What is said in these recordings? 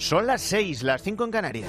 Son las 6, las 5 en Canarias.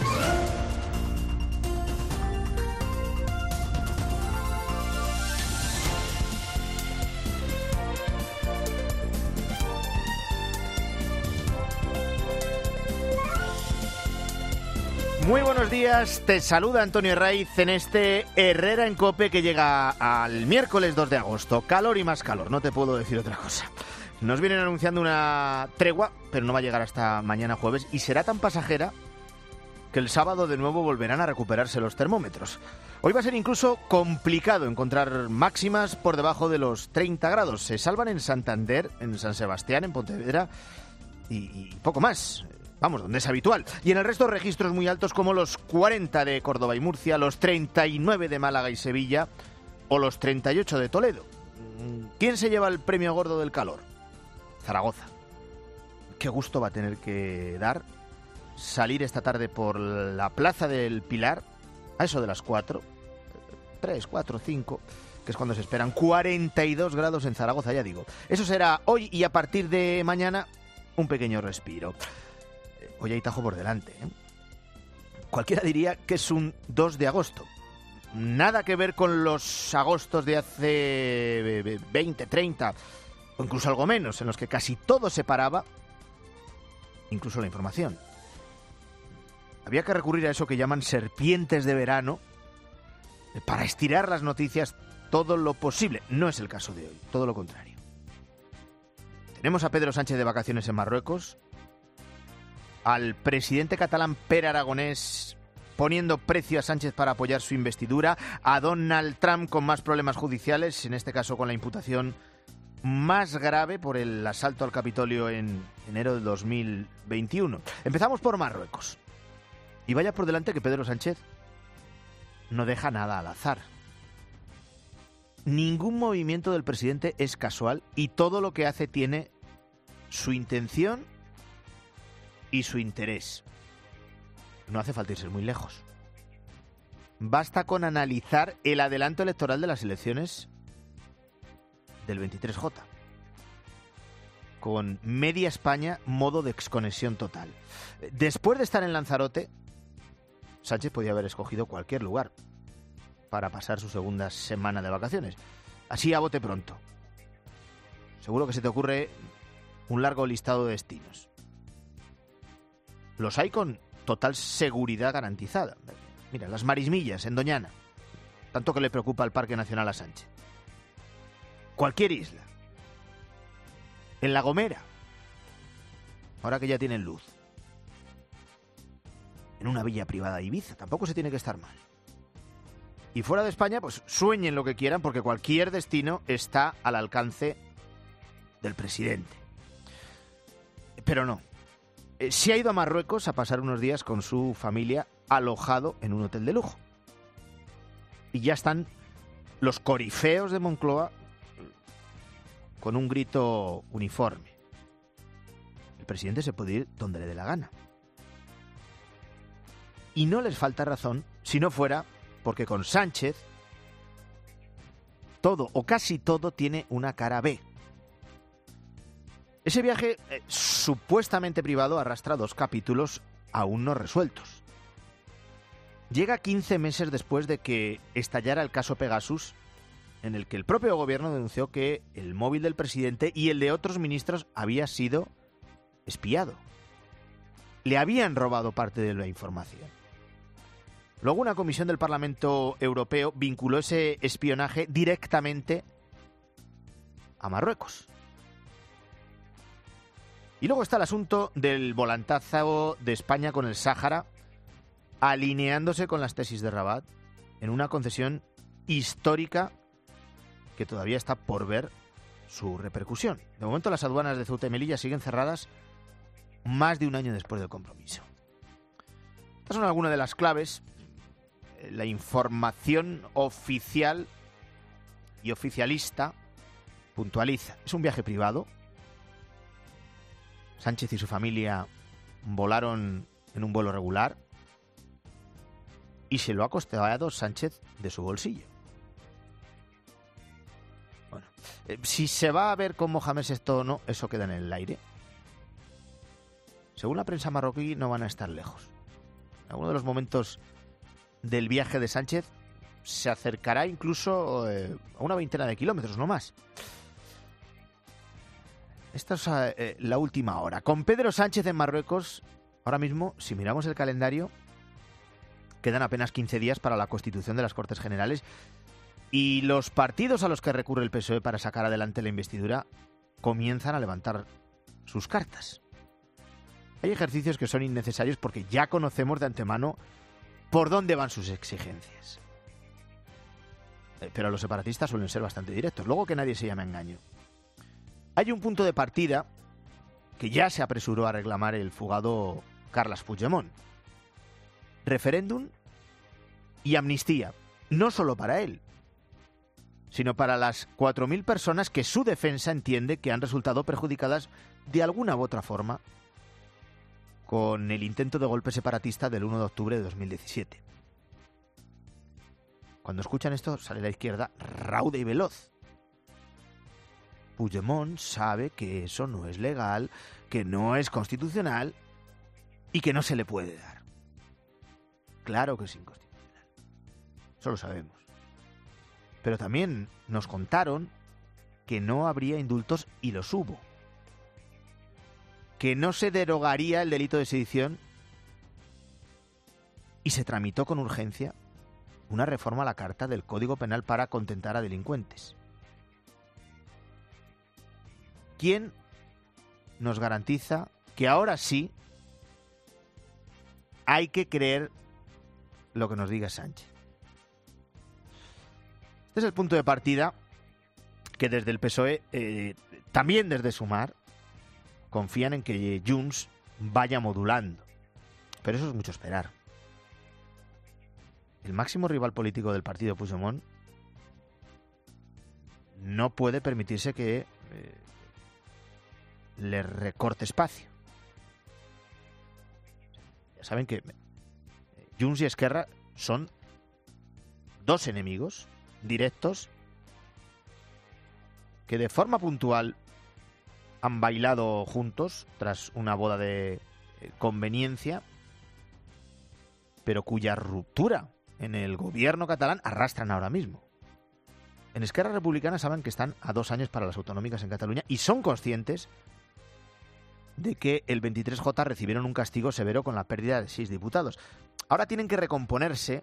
Muy buenos días, te saluda Antonio Raiz en este Herrera en COPE que llega al miércoles 2 de agosto. Calor y más calor, no te puedo decir otra cosa. Nos vienen anunciando una tregua, pero no va a llegar hasta mañana jueves y será tan pasajera que el sábado de nuevo volverán a recuperarse los termómetros. Hoy va a ser incluso complicado encontrar máximas por debajo de los 30 grados. Se salvan en Santander, en San Sebastián, en Pontevedra y poco más. Vamos, donde es habitual. Y en el resto registros muy altos como los 40 de Córdoba y Murcia, los 39 de Málaga y Sevilla o los 38 de Toledo. ¿Quién se lleva el premio gordo del calor? Zaragoza. Qué gusto va a tener que dar salir esta tarde por la Plaza del Pilar a eso de las 4, 3, 4, 5, que es cuando se esperan 42 grados en Zaragoza, ya digo. Eso será hoy y a partir de mañana un pequeño respiro. Hoy hay tajo por delante, ¿eh? Cualquiera diría que es un 2 de agosto. Nada que ver con los agostos de hace 20, 30 o incluso algo menos, en los que casi todo se paraba, incluso la información. Había que recurrir a eso que llaman serpientes de verano para estirar las noticias todo lo posible. No es el caso de hoy, todo lo contrario. Tenemos a Pedro Sánchez de vacaciones en Marruecos, al presidente catalán Pere Aragonés poniendo precio a Sánchez para apoyar su investidura, a Donald Trump con más problemas judiciales, en este caso con la imputación más grave por el asalto al Capitolio en enero de 2021. Empezamos por Marruecos. Y vaya por delante que Pedro Sánchez no deja nada al azar. Ningún movimiento del presidente es casual y todo lo que hace tiene su intención y su interés. No hace falta irse muy lejos. Basta con analizar el adelanto electoral de las elecciones del 23J. Con media España, modo de exconexión total. Después de estar en Lanzarote, Sánchez podía haber escogido cualquier lugar para pasar su segunda semana de vacaciones. Así a bote pronto. Seguro que se te ocurre un largo listado de destinos. Los hay con total seguridad garantizada. Mira, las Marismillas, en Doñana. Tanto que le preocupa el Parque Nacional a Sánchez. Cualquier isla. En La Gomera. Ahora que ya tienen luz. En una villa privada de Ibiza. Tampoco se tiene que estar mal. Y fuera de España, pues sueñen lo que quieran porque cualquier destino está al alcance del presidente. Pero no. Se ha ido a Marruecos a pasar unos días con su familia alojado en un hotel de lujo. Y ya están los corifeos de Moncloa con un grito uniforme. El presidente se puede ir donde le dé la gana. Y no les falta razón si no fuera porque con Sánchez todo o casi todo tiene una cara B. Ese viaje supuestamente privado arrastra 2 capítulos aún no resueltos. Llega 15 meses después de que estallara el caso Pegasus, en el que el propio gobierno denunció que el móvil del presidente y el de otros ministros había sido espiado. Le habían robado parte de la información. Luego una comisión del Parlamento Europeo vinculó ese espionaje directamente a Marruecos. Y luego está el asunto del volantazo de España con el Sáhara, alineándose con las tesis de Rabat en una concesión histórica que todavía está por ver su repercusión. De momento las aduanas de Ceuta y Melilla siguen cerradas más de un año después del compromiso. Estas son algunas de las claves. La información oficial y oficialista puntualiza. Es un viaje privado. Sánchez y su familia volaron en un vuelo regular y se lo ha costeado Sánchez de su bolsillo. Bueno, si se va a ver con Mohamed VI o no, eso queda en el aire. según la prensa marroquí, no van a estar lejos. En alguno de los momentos del viaje de Sánchez se acercará incluso a una veintena de kilómetros, no más. Esta es la última hora. Con Pedro Sánchez en Marruecos, ahora mismo, si miramos el calendario, quedan apenas 15 días para la constitución de las Cortes Generales y los partidos a los que recurre el PSOE para sacar adelante la investidura comienzan a levantar sus cartas. Hay ejercicios que son innecesarios porque ya conocemos de antemano por dónde van sus exigencias. Pero los separatistas suelen ser bastante directos. Luego que nadie se llame a engaño. Hay un punto de partida que ya se apresuró a reclamar el fugado Carles Puigdemont. Referéndum y amnistía. No solo para él, sino para las 4.000 personas que su defensa entiende que han resultado perjudicadas de alguna u otra forma con el intento de golpe separatista del 1 de octubre de 2017. Cuando escuchan esto, sale la izquierda rauda y veloz. Puigdemont sabe que eso no es legal, que no es constitucional y que no se le puede dar. Claro que es inconstitucional. Eso lo sabemos. Pero también nos contaron que no habría indultos y los hubo. Que no se derogaría el delito de sedición y se tramitó con urgencia una reforma a la Carta del Código Penal para contentar a delincuentes. ¿Quién nos garantiza que ahora sí hay que creer lo que nos diga Sánchez? Este es el punto de partida que desde el PSOE, también desde Sumar, confían en que Junts vaya modulando. Pero eso es mucho esperar. El máximo rival político del partido, Puigdemont, no puede permitirse que le recorte espacio. Ya saben que Junts y Esquerra son dos enemigos directos que de forma puntual han bailado juntos tras una boda de conveniencia, pero cuya ruptura en el gobierno catalán arrastran ahora mismo. En Esquerra Republicana saben que están a 2 años para las autonómicas en Cataluña y son conscientes de que el 23J recibieron un castigo severo con la pérdida de 6 diputados. Ahora tienen que recomponerse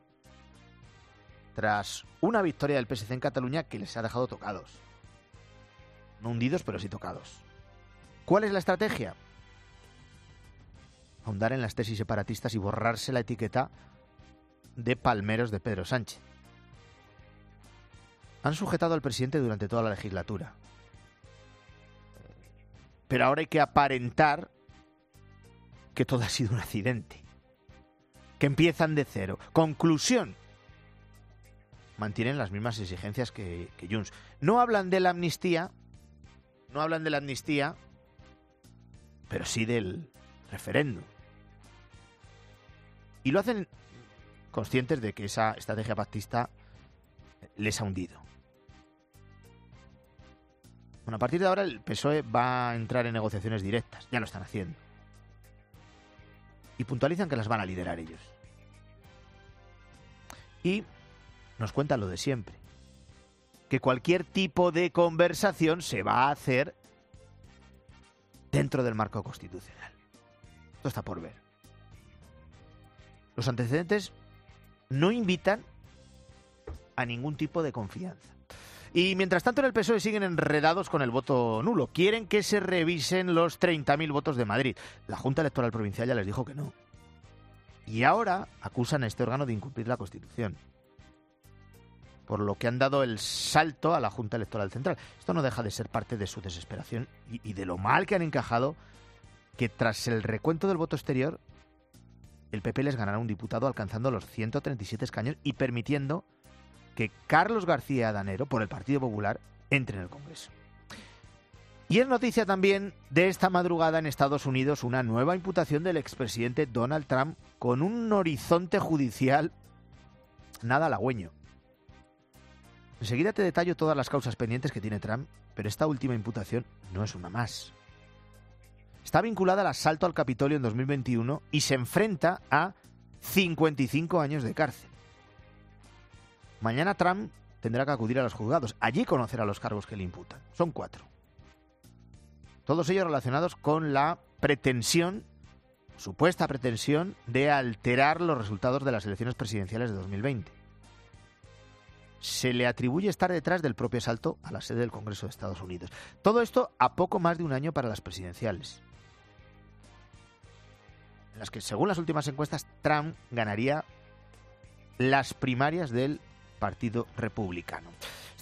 tras una victoria del PSC en Cataluña que les ha dejado tocados. No hundidos, pero sí tocados. ¿Cuál es la estrategia? Ahondar en las tesis separatistas y borrarse la etiqueta de palmeros de Pedro Sánchez. Han sujetado al presidente durante toda la legislatura. Pero ahora hay que aparentar que todo ha sido un accidente. Que empiezan de cero. Conclusión. Mantienen las mismas exigencias que Junts. No hablan de la amnistía, pero sí del referéndum. Y lo hacen conscientes de que esa estrategia pactista les ha hundido. Bueno, a partir de ahora el PSOE va a entrar en negociaciones directas, ya lo están haciendo. Y puntualizan que las van a liderar ellos. Y nos cuentan lo de siempre, que cualquier tipo de conversación se va a hacer dentro del marco constitucional. Esto está por ver. Los antecedentes no invitan a ningún tipo de confianza. Y mientras tanto en el PSOE siguen enredados con el voto nulo. Quieren que se revisen los 30.000 votos de Madrid. La Junta Electoral Provincial ya les dijo que no. Y ahora acusan a este órgano de incumplir la Constitución, por lo que han dado el salto a la Junta Electoral Central. Esto no deja de ser parte de su desesperación y de lo mal que han encajado que tras el recuento del voto exterior el PP les ganará un diputado alcanzando los 137 escaños y permitiendo que Carlos García Adanero, por el Partido Popular, entre en el Congreso. Y es noticia también de esta madrugada en Estados Unidos una nueva imputación del expresidente Donald Trump con un horizonte judicial nada halagüeño. Enseguida te detallo todas las causas pendientes que tiene Trump, pero esta última imputación no es una más. está vinculada al asalto al Capitolio en 2021 y se enfrenta a 55 años de cárcel. Mañana Trump tendrá que acudir a los juzgados. Allí conocerá los cargos que le imputan. Son 4. Todos ellos relacionados con la pretensión, supuesta pretensión, de alterar los resultados de las elecciones presidenciales de 2020. Se le atribuye estar detrás del propio asalto a la sede del Congreso de Estados Unidos. Todo esto a poco más de un año para las presidenciales, en las que, según las últimas encuestas, Trump ganaría las primarias del Partido Republicano.